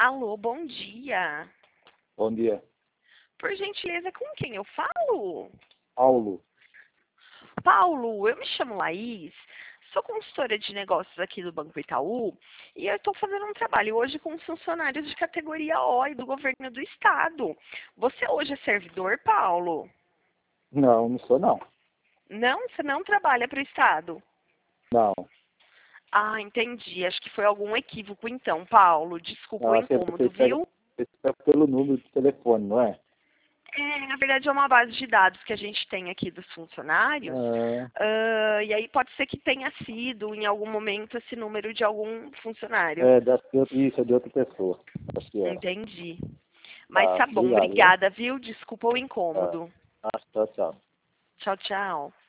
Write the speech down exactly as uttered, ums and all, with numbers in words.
Alô, bom dia. Bom dia. Por gentileza, com quem eu falo? Paulo. Paulo, eu me chamo Laís, sou consultora de negócios aqui do Banco Itaú e eu estou fazendo um trabalho hoje com os funcionários de categoria O e do governo do estado. Você hoje é servidor, Paulo? Não, não sou não. Não? Você não trabalha para o estado? Não. Ah, entendi. Acho que foi algum equívoco então, Paulo. Desculpa o Não, acho que incômodo, você pega, viu? você pega pelo número de telefone, não é? É, na verdade é uma base de dados que a gente tem aqui dos funcionários. Ah, Ah, e aí pode ser que tenha sido em algum momento esse número de algum funcionário. é, da, isso, é de outra pessoa. Acho que era. Entendi. Mas Tá, tá bom, obrigado, viu? obrigada, viu? Desculpa o Tá. incômodo. Ah, tchau, tchau. Tchau, tchau.